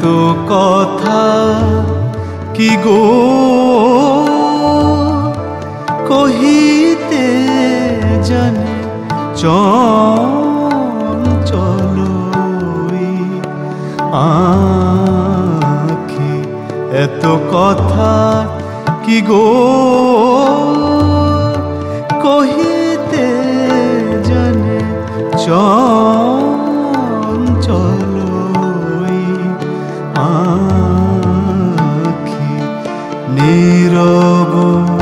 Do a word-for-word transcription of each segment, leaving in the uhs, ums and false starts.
এত কথা কি গো কহিতে জানে চঞ্চল আখি। এত কথা কি গো কহিতে জানে চঞ্চল আখি। নীরব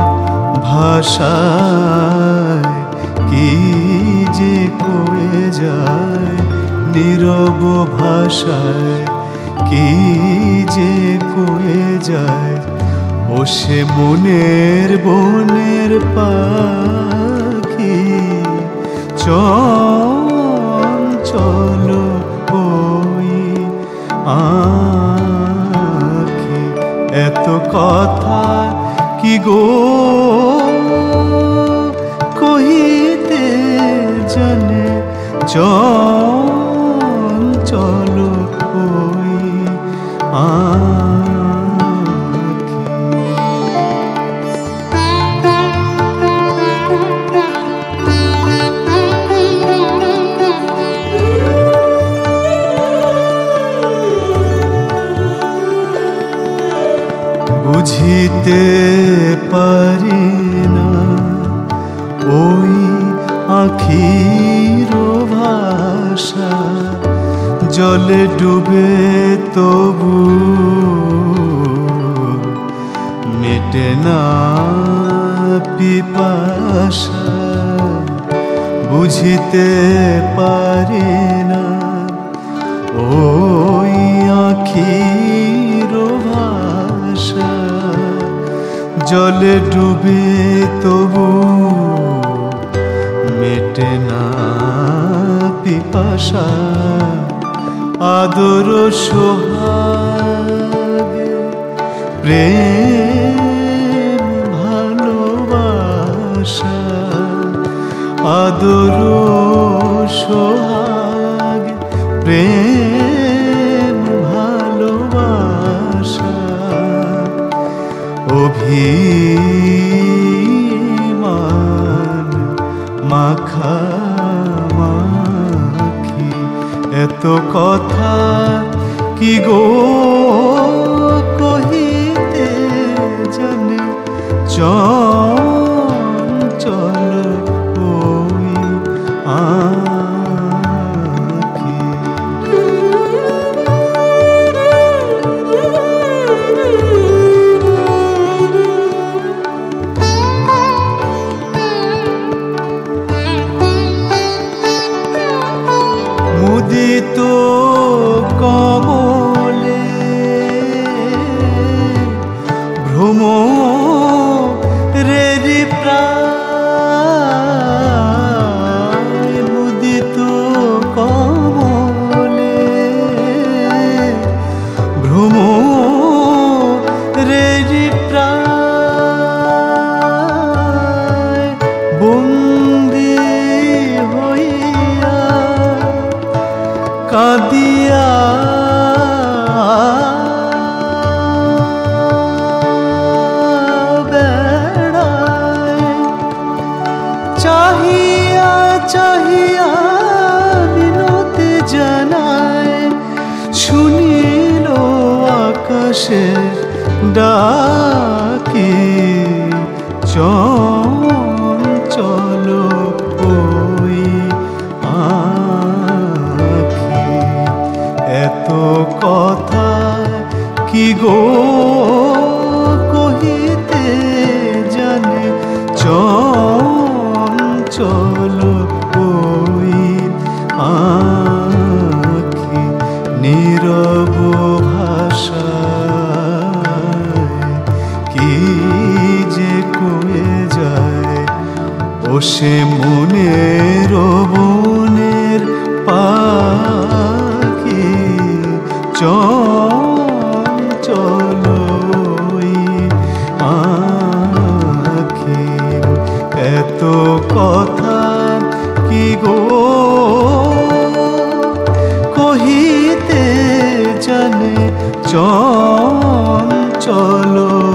ভাষায় কি যে কয়ে যায়, নীরব ভাষায় কি যে কয়ে যায়। ও সে মনের বনের পাখি চঞ্চল ওই আখি। এত কথা কি গো কহিতে জানে চঞ্চল ওই আখি। বুঝিতে পারি না ওই আখির ভাষা, জলে ডুবে তবু মেটে না পিপাসা। বুঝিতে পারি না ওই আখির ভাষা, জলে ডুবে তবু মেটে না পিপাসা। আদর সোহাগে প্রেম ভালোবাসা, আদর সোহাগে প্রেম ভালোবাসা। অভিমান মাখামাখি। এত কথা কি গো কহিতে জানে চঞ্চল ওই আখি। মুদিত কমলে ভ্রমরেরি প্রায়, মুদিত কমলে ভ্রমরেরি প্রায়। বন্দী হইয়া কাঁদিয়া বেড়ায়, চাহিয়া চাহিয়া বিনতি জানায়। শুনিল আকাশে ডাকি চঞ্চল ওই আখি। এত কথা কি গো কহিতে জানে চঞ্চল ওই আখি। নীরব ভাষায় কি যে কয়ে যায়। ও সে মনের বনের পাখি চঞ্চল ওই আখি। এত কথা কি গো কহিতে জানে চঞ্চল